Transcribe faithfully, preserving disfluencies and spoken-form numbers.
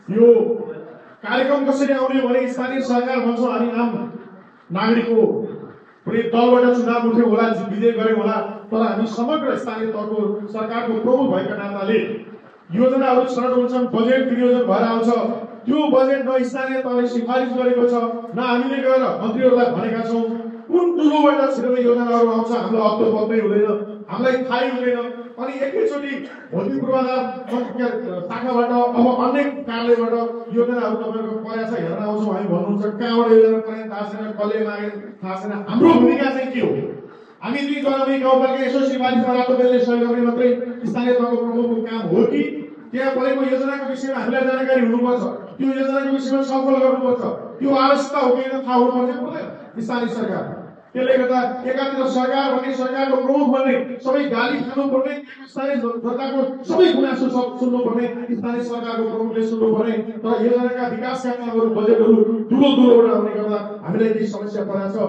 यो कार्यक्रम कसरी आउने भने स्थानीय सरकार भन्छौँ हामी आम नागरिक हो कुनै दलबाट चुनाव उठ्यो होला विजय गर्यो होला तर हामी समग्र स्थानीय तहको सरकारको प्रमुख भएका नाताले योजनाहरू छनौट हुन्छन् बजेट विनियोजन भएर आउँछ त्यो बजेट न स्थानीय तहले सिफारिस गरेको छ न हामीले गएर मन्त्रीहरूलाई भनेका छौँ कुन टुलोबाट छिटो योजनाहरू आउँछ हामीलाई अत्तो पत्तै हुँदैन हामीलाई थाहै हुँदैन अनि एकैचोटि भौतिक पूर्वाधार शाखाबाट अब अन्य कार्यालयबाट योजनाहरू तपाईँको परेको छ हेर्न आउँछौँ हामी भन्नुहुन्छ कहाँबाट योजना परे थाहा छैन कसले मागे थाहा छैन हाम्रो भूमिका चाहिँ के हो हामी दुई जनाले गाउँपालिका यसो सिफारिसमा रातो बेलले सही गर्ने मात्रै स्थानीय तहको प्रमुखको काम हो कि त्यहाँ परेको योजनाको विषयमा हामीलाई जानकारी हुनुपर्छ त्यो योजनाको विषयमा छलफल गर्नुपर्छ त्यो आवश्यकता हो कि थाहा हुनुपर्छ पर्दैन स्थानीय सरकार त्यसले गर्दा एकातिर सरकार भन्ने सरकारको प्रमुख भन्ने सबै गाली खानुपर्ने स्थानीय जनताको सबै गुनासो सब सुन्नुपर्ने स्थानीय सरकारको प्रमुखले सुन्नुपर्ने तर योजनाका विकासका कामहरू बजेटहरू ठुलो ठुलोबाट आउने गर्दा हामीलाई केही समस्या परेको छ।